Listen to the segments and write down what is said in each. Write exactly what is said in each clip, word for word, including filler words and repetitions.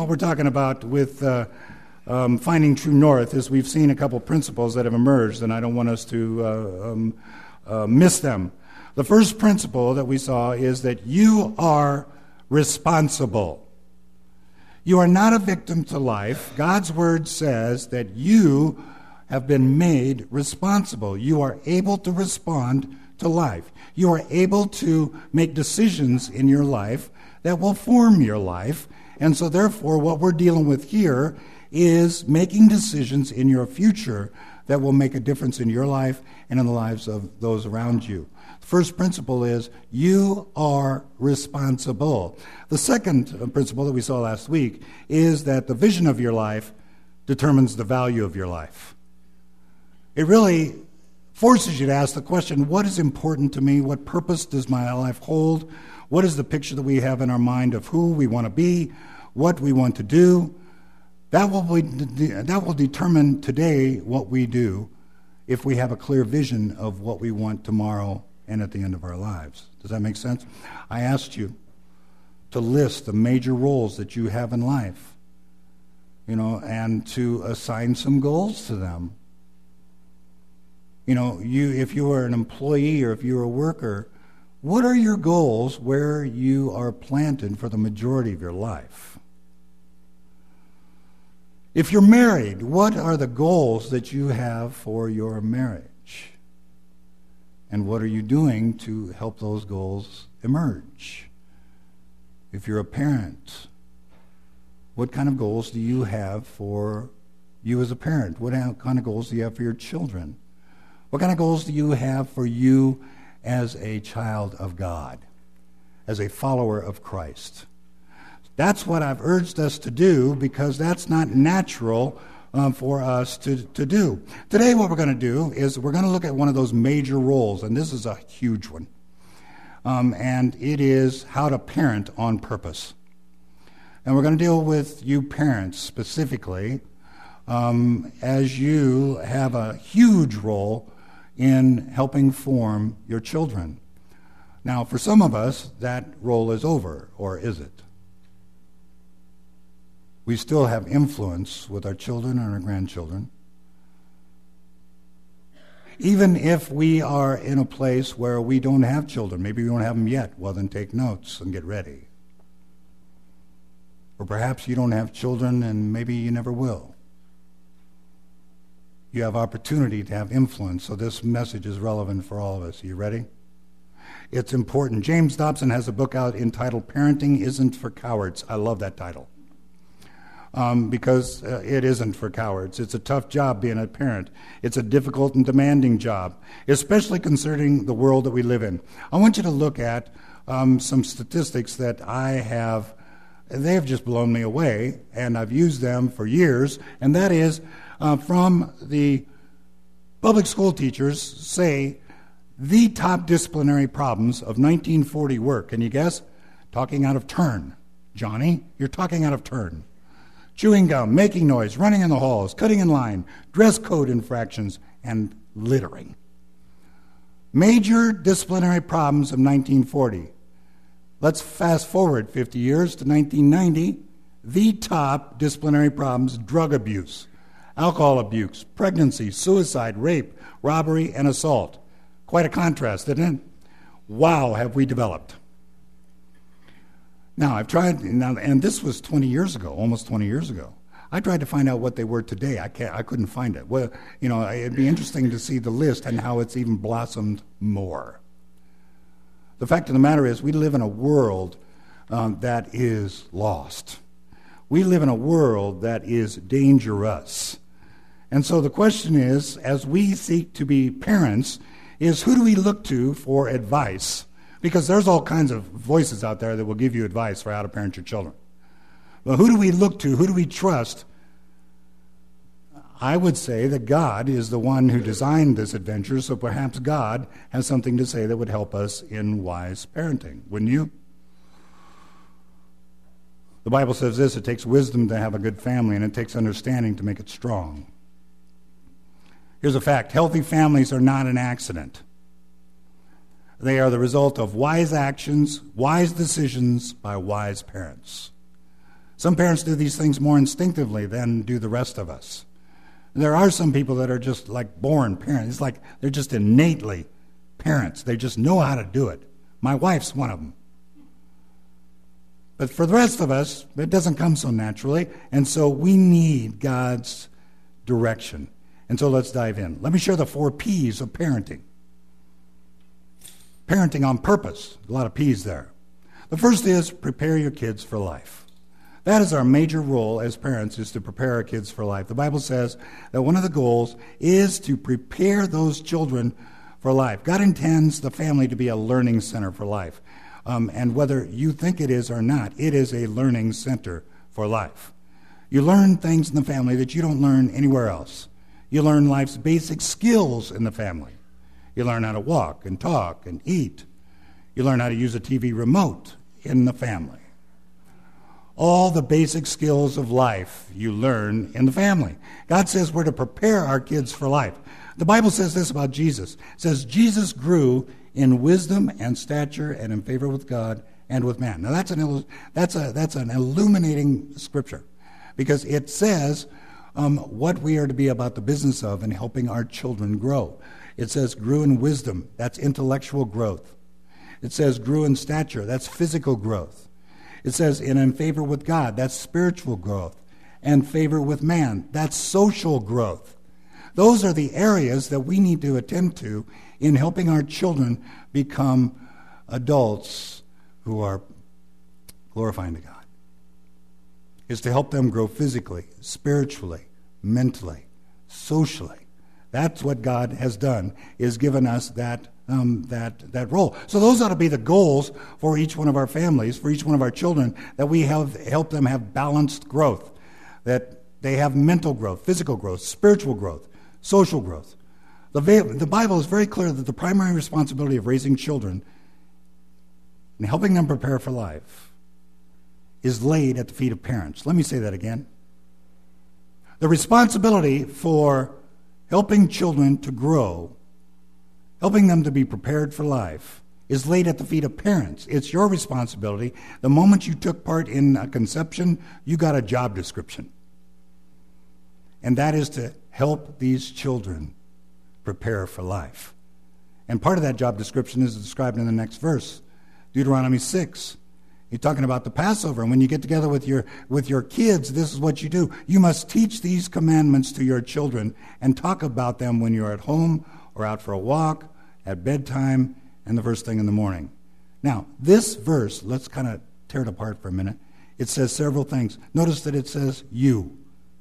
what we're talking about with uh, um, finding true north is we've seen a couple principles that have emerged, and I don't want us to uh, um, uh, miss them. The first principle that we saw is that you are responsible. You are not a victim to life. God's word says that you have been made responsible. You are able to respond to life. You are able to make decisions in your life that will form your life. And so therefore, what we're dealing with here is making decisions in your future that will make a difference in your life and in the lives of those around you. The first principle is you are responsible. The second principle that we saw last week is that the vision of your life determines the value of your life. It really forces you to ask the question, what is important to me? What purpose does my life hold? What is the picture that we have in our mind of who we want to be, what we want to do? That will be, that will determine today what we do if we have a clear vision of what we want tomorrow and at the end of our lives. Does that make sense? I asked you to list the major roles that you have in life, you know, and to assign some goals to them. You know, you if you are an employee or if you're a worker, what are your goals where you are planted for the majority of your life? If you're married, what are the goals that you have for your marriage? And what are you doing to help those goals emerge? If you're a parent, what kind of goals do you have for you as a parent? What kind of goals do you have for your children? What kind of goals do you have for you as a child of God, as a follower of Christ? That's what I've urged us to do because that's not natural um, for us to, to do. Today what we're going to do is we're going to look at one of those major roles, and this is a huge one. Um, and it is how to parent on purpose. And we're going to deal with you parents specifically um, as you have a huge role in helping form your children. Now, for some of us, that role is over, or is it? We still have influence with our children and our grandchildren. Even if we are in a place where we don't have children, maybe we don't have them yet, well then take notes and get ready. Or perhaps you don't have children and maybe you never will. You have opportunity to have influence, so this message is relevant for all of us. Are you ready? It's important. James Dobson has a book out entitled Parenting Isn't for Cowards. I love that title. Um, because uh, it isn't for cowards. It's a tough job being a parent. It's a difficult and demanding job, especially concerning the world that we live in. I want you to look at um, some statistics that I have. They have just blown me away, and I've used them for years, and that is uh, from the public school teachers say the top disciplinary problems of nineteen forty were, can you guess? Talking out of turn. Johnny, you're talking out of turn. Chewing gum, making noise, running in the halls, cutting in line, dress code infractions, and littering. Major disciplinary problems of nineteen forty. Let's fast forward fifty years to nineteen ninety. The top disciplinary problems, drug abuse, alcohol abuse, pregnancy, suicide, rape, robbery, and assault. Quite a contrast, isn't it? Wow, have we developed. Now, I've tried, now, and this was twenty years ago, almost twenty years ago. I tried to find out what they were today. I can't, I couldn't find it. Well, you know, it'd be interesting to see the list and how it's even blossomed more. The fact of the matter is, we live in a world um, that is lost. We live in a world that is dangerous. And so the question is, as we seek to be parents, is who do we look to for advice? Because there's all kinds of voices out there that will give you advice for how to parent your children. Well, who do we look to? Who do we trust? I would say that God is the one who designed this adventure, so perhaps God has something to say that would help us in wise parenting. Wouldn't you? The Bible says this, it takes wisdom to have a good family, and it takes understanding to make it strong. Here's a fact. Healthy families are not an accident. They are the result of wise actions, wise decisions by wise parents. Some parents do these things more instinctively than do the rest of us. There are some people that are just like born parents. It's like they're just innately parents. They just know how to do it. My wife's one of them. But for the rest of us, it doesn't come so naturally, and so we need God's direction. And so let's dive in. Let me share the four P's of parenting. Parenting on purpose. A lot of P's there. The first is prepare your kids for life. That is our major role as parents, is to prepare our kids for life. The Bible says that one of the goals is to prepare those children for life. God intends the family to be a learning center for life. Um, and whether you think it is or not, it is a learning center for life. You learn things in the family that you don't learn anywhere else. You learn life's basic skills in the family. You learn how to walk and talk and eat. You learn how to use a T V remote in the family. All the basic skills of life you learn in the family. God says we're to prepare our kids for life. The Bible says this about Jesus. It says Jesus grew in wisdom and stature and in favor with God and with man. Now that's an that's a that's an illuminating scripture, because it says um, what we are to be about the business of in helping our children grow. It says grew in wisdom. That's intellectual growth. It says grew in stature. That's physical growth. It says in in favor with God. That's spiritual growth. And favor with man. That's social growth. Those are the areas that we need to attend to in helping our children become adults who are glorifying to God. Is to help them grow physically, spiritually, mentally, socially. That's what God has done, is given us that um, that that role. So those ought to be the goals for each one of our families, for each one of our children, that we have help them have balanced growth, that they have mental growth, physical growth, spiritual growth, social growth. The, the Bible is very clear that the primary responsibility of raising children and helping them prepare for life is laid at the feet of parents. Let me say that again. The responsibility for helping children to grow, helping them to be prepared for life, is laid at the feet of parents. It's your responsibility. The moment you took part in a conception, you got a job description. And that is to help these children prepare for life. And part of that job description is described in the next verse, Deuteronomy six. You're talking about the Passover. And when you get together with your with your kids, this is what you do. You must teach these commandments to your children and talk about them when you're at home or out for a walk, at bedtime, and the first thing in the morning. Now, this verse, let's kind of tear it apart for a minute. It says several things. Notice that it says you.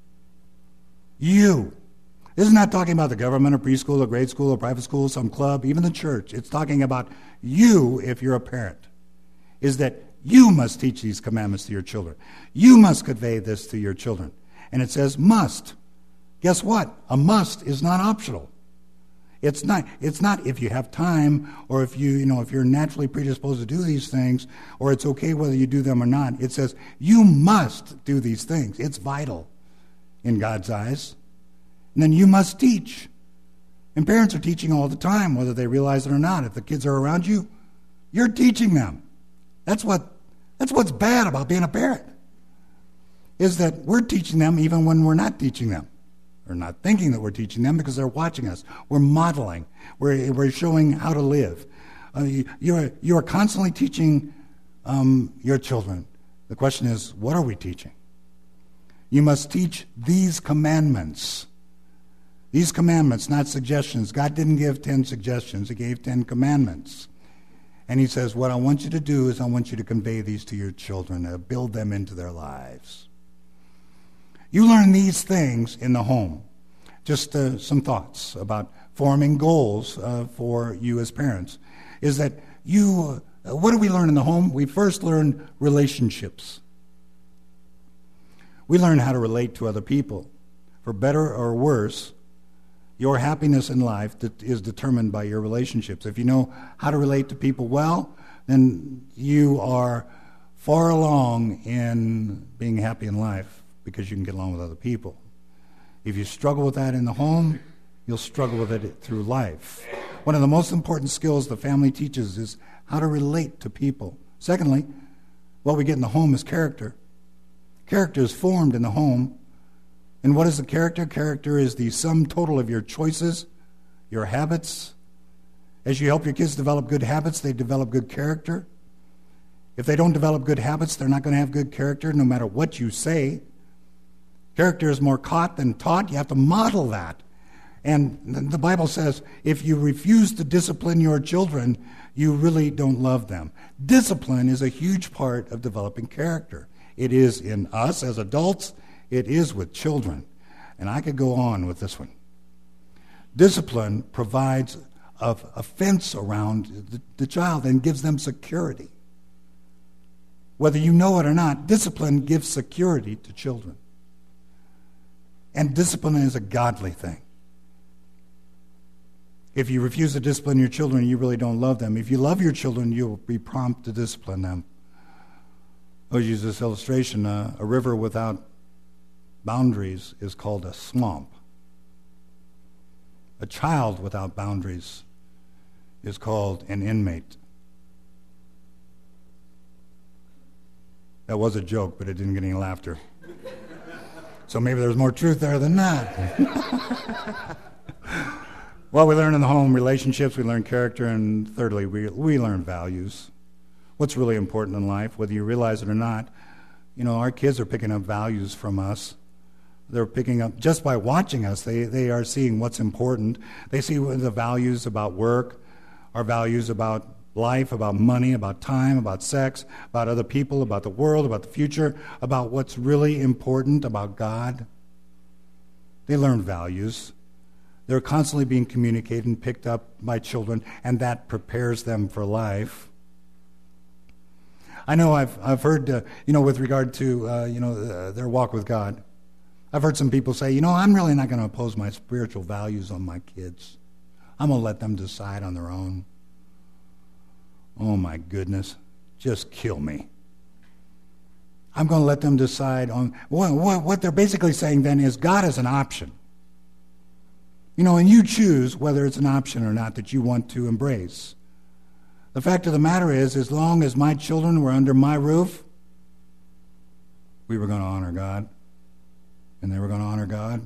You. This is not talking about the government or preschool or grade school or private school, some club, even the church. It's talking about you if you're a parent. Is that you must teach these commandments to your children. You must convey this to your children. And it says must. Guess what? A must is not optional. It's not it's not if you have time, or if you, you know, if you're naturally predisposed to do these things, or it's okay whether you do them or not. It says you must do these things. It's vital in God's eyes. And then you must teach. And parents are teaching all the time, whether they realize it or not. If the kids are around you, you're teaching them. That's what that's what's bad about being a parent, is that we're teaching them even when we're not teaching them. We're not thinking that we're teaching them because they're watching us. We're modeling. We're, we're showing how to live. Uh, you, you're, you are constantly teaching um, your children. The question is, what are we teaching? You must teach these commandments. These commandments, not suggestions. God didn't give ten suggestions. He gave ten commandments. And he says, what I want you to do is I want you to convey these to your children, to build them into their lives. You learn these things in the home. Just uh, some thoughts about forming goals uh, for you as parents. Is that you, uh, what do we learn in the home? We first learn relationships. We learn how to relate to other people. For better or worse, your happiness in life is determined by your relationships. If you know how to relate to people well, then you are far along in being happy in life because you can get along with other people. If you struggle with that in the home, you'll struggle with it through life. One of the most important skills the family teaches is how to relate to people. Secondly, what we get in the home is character. Character is formed in the home. And what is the character? Character is the sum total of your choices, your habits. As you help your kids develop good habits, they develop good character. If they don't develop good habits, they're not going to have good character no matter what you say. Character is more caught than taught. You have to model that. And the Bible says if you refuse to discipline your children, you really don't love them. Discipline is a huge part of developing character. It is in us as adults. It is with children. And I could go on with this one. Discipline provides a, a fence around the, the child and gives them security. Whether you know it or not, discipline gives security to children. And discipline is a godly thing. If you refuse to discipline your children, you really don't love them. If you love your children, you'll be prompt to discipline them. I'll use this illustration. Uh, a river without boundaries is called a swamp. A child without boundaries is called an inmate. That was a joke, but it didn't get any laughter. So maybe there's more truth there than that. Well, we learn in the home relationships, we learn character, and thirdly, we we learn values. What's really important in life, whether you realize it or not, you know, our kids are picking up values from us. They're picking up, just by watching us, they, they are seeing what's important. They see the values about work, our values about life, about money, about time, about sex, about other people, about the world, about the future, about what's really important, about God. They learn values. They're constantly being communicated and picked up by children, and that prepares them for life. I know I've I've heard, uh, you know, with regard to, uh, you know, uh, their walk with God, I've heard some people say, you know, I'm really not going to impose my spiritual values on my kids. I'm going to let them decide on their own. Oh, my goodness. Just kill me. I'm going to let them decide on... What, what, what they're basically saying then is God is an option. You know, and you choose whether it's an option or not that you want to embrace. The fact of the matter is, as long as my children were under my roof, we were going to honor God, and they were going to honor God,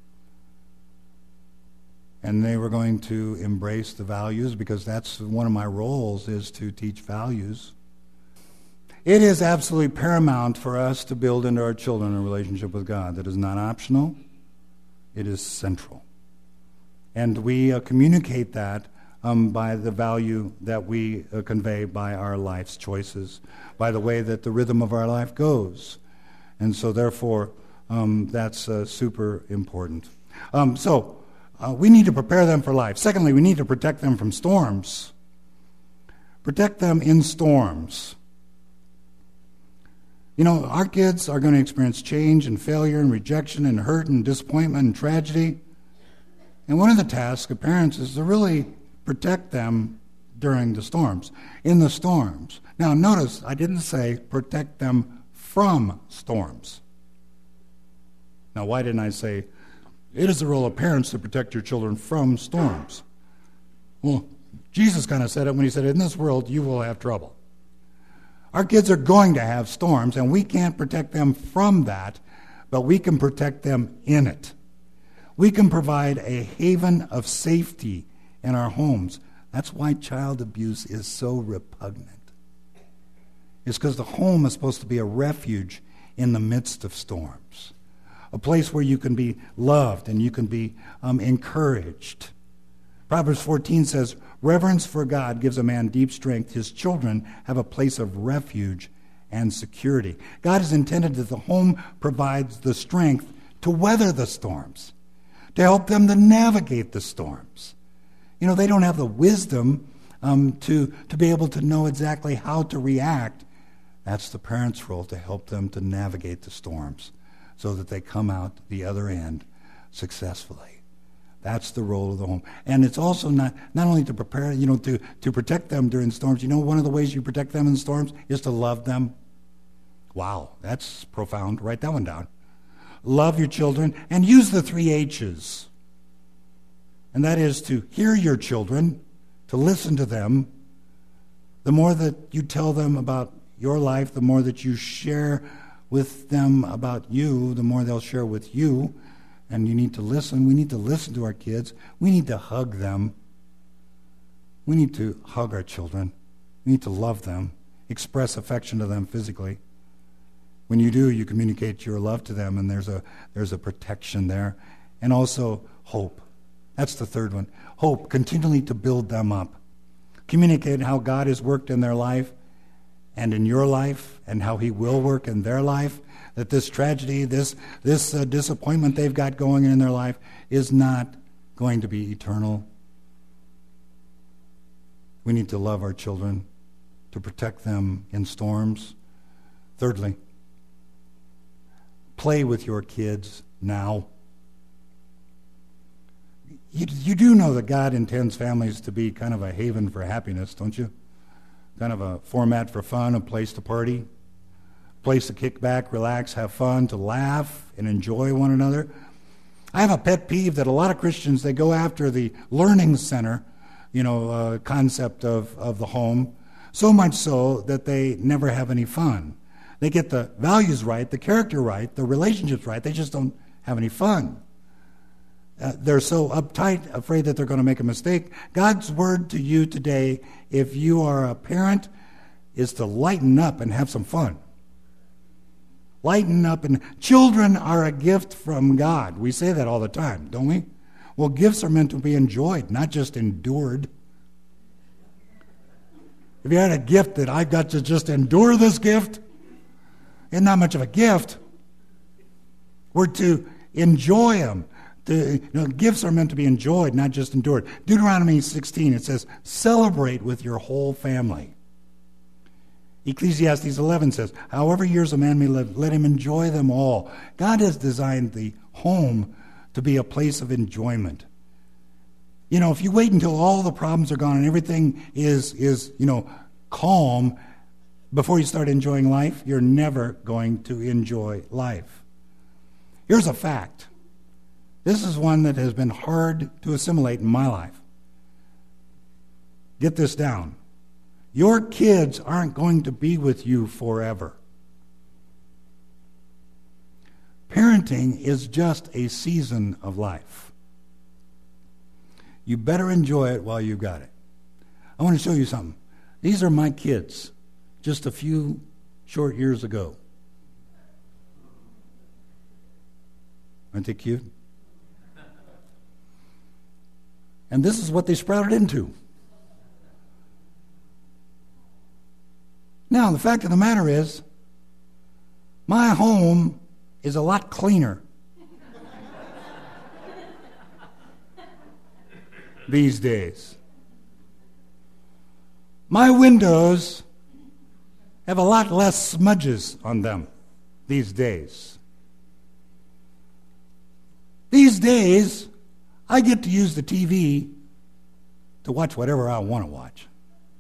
and they were going to embrace the values, because that's one of my roles, is to teach values. It is absolutely paramount for us to build into our children a relationship with God that is not optional. It is central. And we uh, communicate that um, by the value that we uh, convey by our life's choices, by the way that the rhythm of our life goes. And so therefore, um, that's uh, super important. Um, so uh, we need to prepare them for life. Secondly, we need to protect them from storms. Protect them in storms. You know, our kids are going to experience change and failure and rejection and hurt and disappointment and tragedy. And one of the tasks of parents is to really protect them during the storms, in the storms. Now, notice I didn't say protect them from storms. Now, why didn't I say it is the role of parents to protect your children from storms? Well, Jesus kind of said it when he said, in this world you will have trouble. Our kids are going to have storms, and we can't protect them from that, but we can protect them in it. We can provide a haven of safety in our homes. That's why child abuse is so repugnant. It's because the home is supposed to be a refuge in the midst of storms, a place where you can be loved and you can be um, encouraged. Proverbs fourteen says, reverence for God gives a man deep strength. His children have a place of refuge and security. God has intended that the home provides the strength to weather the storms, to help them to navigate the storms. You know, they don't have the wisdom um, to, to be able to know exactly how to react. That's the parent's role, to help them to navigate the storms so that they come out the other end successfully. That's the role of the home. And it's also not, not only to prepare, you know, to, to protect them during storms. You know, one of the ways you protect them in storms is to love them. Wow, that's profound. Write that one down. Love your children, and use the three H's. And that is to hear your children, to listen to them. The more that you tell them about your life, the more that you share with them about you, the more they'll share with you. And you need to listen. We need to listen to our kids. We need to hug them. We need to hug our children. We need to love them, express affection to them physically. When you do, you communicate your love to them, and there's a there's a protection there. And also hope. That's the third one. Hope, continually to build them up. Communicate how God has worked in their life and in your life, and how he will work in their life. That this tragedy, this, this uh, disappointment they've got going in their life is not going to be eternal. We need to love our children, to protect them in storms. Thirdly, play with your kids now. You, you do know that God intends families to be kind of a haven for happiness, don't you? Kind of a format for fun, a place to party, a place to kick back, relax, have fun, to laugh and enjoy one another. I have a pet peeve that a lot of Christians, they go after the learning center, you know, uh, concept of, of the home, so much so that they never have any fun. They get the values right, the character right, the relationships right, they just don't have any fun. Uh, they're so uptight, afraid that they're going to make a mistake. God's word to you today, if you are a parent, is to lighten up and have some fun. Lighten up. And children are a gift from God. We say that all the time, don't we? Well, gifts are meant to be enjoyed, not just endured. If you had a gift that I've got to just endure this gift, it's not much of a gift. We're to enjoy them. The, you know, gifts are meant to be enjoyed, not just endured. Deuteronomy sixteen, it says, celebrate with your whole family. Ecclesiastes eleven says, however years a man may live, let him enjoy them all. God has designed the home to be a place of enjoyment. You know, if you wait until all the problems are gone and everything is, is you know, calm before you start enjoying life, you're never going to enjoy life. Here's a fact. This is one that has been hard to assimilate in my life. Get this down. Your kids aren't going to be with you forever. Parenting is just a season of life. You better enjoy it while you've got it. I want to show you something. These are my kids just a few short years ago. Aren't they cute? And this is what they sprouted into. Now, the fact of the matter is, my home is a lot cleaner these days. My windows have a lot less smudges on them these days. These days, I get to use the T V to watch whatever I want to watch.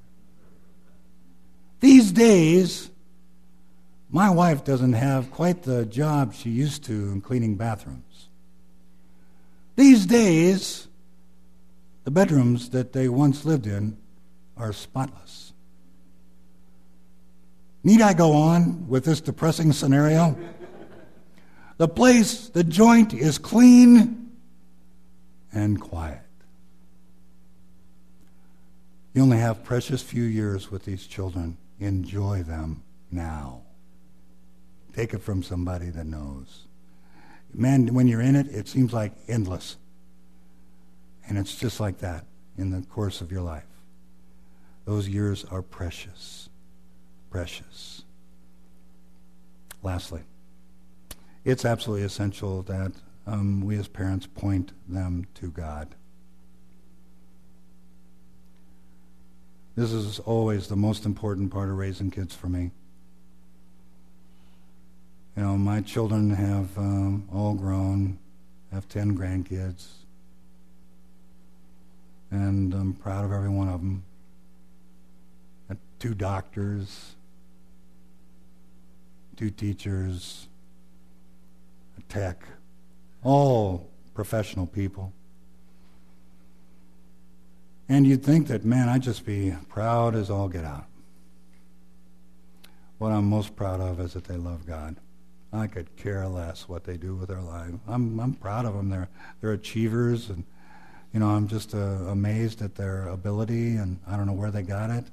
These days, my wife doesn't have quite the job she used to in cleaning bathrooms. These days, the bedrooms that they once lived in are spotless. Need I go on with this depressing scenario? The place, the joint is clean and quiet. You only have precious few years with these children. Enjoy them now. Take it from somebody that knows. Man, when you're in it, it seems like endless. And it's just like that in the course of your life. Those years are precious. Precious. Lastly, it's absolutely essential that um, we as parents point them to God. This is always the most important part of raising kids for me. You know, my children have um, all grown, have ten grandkids, and I'm proud of every one of them. Got two doctors, two teachers, a tech, all professional people. And you'd think that, man, I'd just be proud as all get out. What I'm most proud of is that they love God. I could care less what they do with their life. I'm I'm proud of them. They're they're achievers, and you know I'm just uh, amazed at their ability, and I don't know where they got it.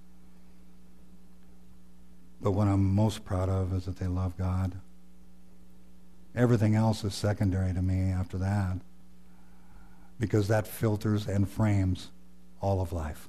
But what I'm most proud of is that they love God. Everything else is secondary to me after that, because that filters and frames all of life.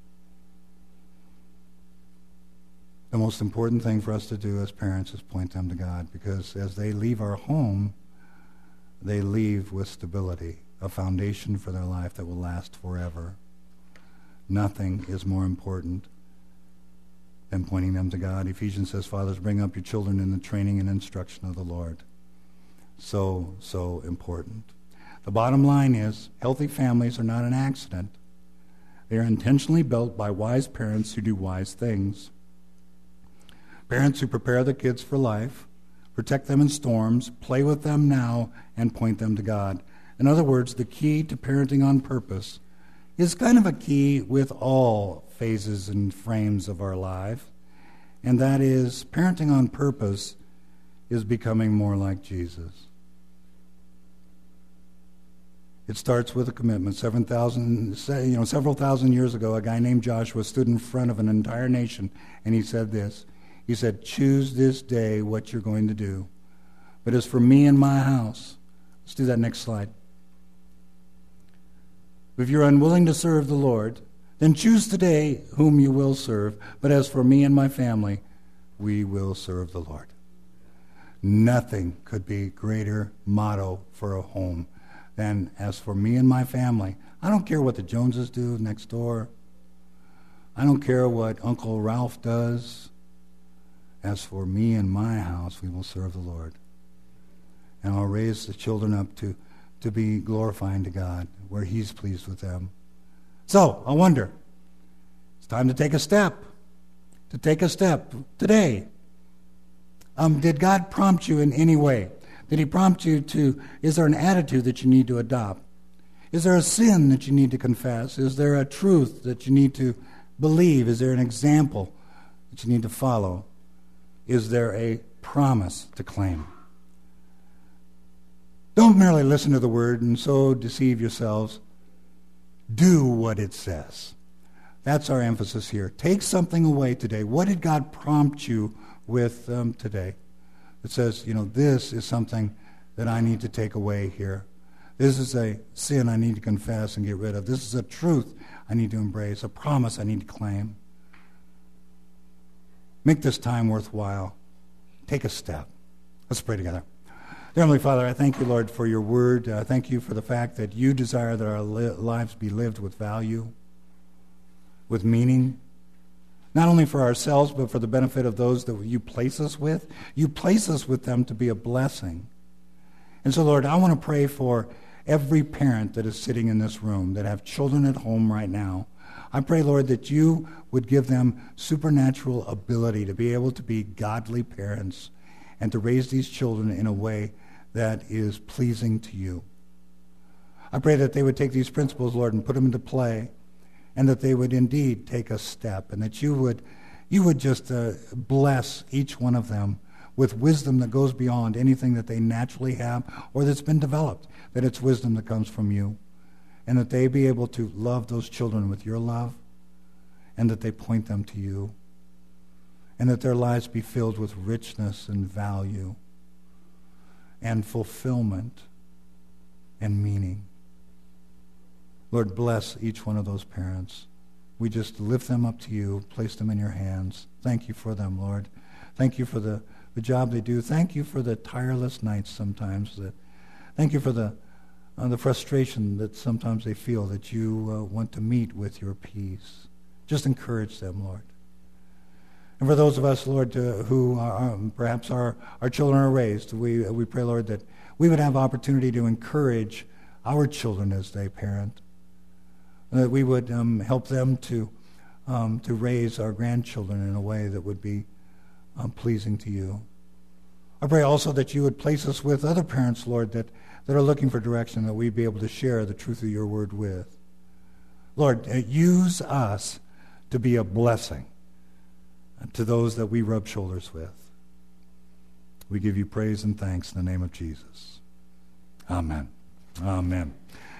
The most important thing for us to do as parents is point them to God, because as they leave our home, they leave with stability, a foundation for their life that will last forever. Nothing is more important than pointing them to God. Ephesians says, fathers, bring up your children in the training and instruction of the Lord. So, so important. The bottom line is, healthy families are not an accident. They are intentionally built by wise parents who do wise things. Parents who prepare their kids for life, protect them in storms, play with them now, and point them to God. In other words, the key to parenting on purpose is kind of a key with all phases and frames of our life, and that is parenting on purpose is becoming more like Jesus. It starts with a commitment. Seven thousand, you know, several thousand years ago, a guy named Joshua stood in front of an entire nation, and he said this. He said, choose this day what you're going to do. But as for me and my house, let's do that next slide. If you're unwilling to serve the Lord, then choose today whom you will serve. But as for me and my family, we will serve the Lord. Nothing could be greater motto for a home than as for me and my family. I don't care what the Joneses do next door. I don't care what Uncle Ralph does. As for me and my house, we will serve the Lord. And I'll raise the children up to, to be glorifying to God, where He's pleased with them. So, I wonder, it's time to take a step. To take a step today. Um, did God prompt you in any way? Did He prompt you to, is there an attitude that you need to adopt? Is there a sin that you need to confess? Is there a truth that you need to believe? Is there an example that you need to follow? Is there a promise to claim? Don't merely listen to the word and so deceive yourselves. Do what it says. That's our emphasis here. Take something away today. What did God prompt you with um, today? It says, you know, this is something that I need to take away here. This is a sin I need to confess and get rid of. This is a truth I need to embrace, a promise I need to claim. Make this time worthwhile. Take a step. Let's pray together. Dear Heavenly Father, I thank you, Lord, for your word. I thank you for the fact that you desire that our li- lives be lived with value, with meaning, not only for ourselves, but for the benefit of those that you place us with. You place us with them to be a blessing. And so, Lord, I want to pray for every parent that is sitting in this room, that have children at home right now. I pray, Lord, that you would give them supernatural ability to be able to be godly parents and to raise these children in a way that is pleasing to you. I pray that they would take these principles, Lord, and put them into play, and that they would indeed take a step, and that you would you would just uh, bless each one of them with wisdom that goes beyond anything that they naturally have or that's been developed, that it's wisdom that comes from you, and that they be able to love those children with your love, and that they point them to you, and that their lives be filled with richness and value and fulfillment and meaning. Lord, bless each one of those parents. We just lift them up to you, place them in your hands. Thank you for them, Lord. Thank you for the, the job they do. Thank you for the tireless nights sometimes. That, thank you for the uh, the frustration that sometimes they feel, that you uh, want to meet with your peace. Just encourage them, Lord. And for those of us, Lord, uh, who are, um, perhaps our, our children are raised, we, we pray, Lord, that we would have opportunity to encourage our children as they parent, that we would um, help them to um, to raise our grandchildren in a way that would be um, pleasing to you. I pray also that you would place us with other parents, Lord, that, that are looking for direction, that we'd be able to share the truth of your word with. Lord, uh, use us to be a blessing to those that we rub shoulders with. We give you praise and thanks in the name of Jesus. Amen. Amen.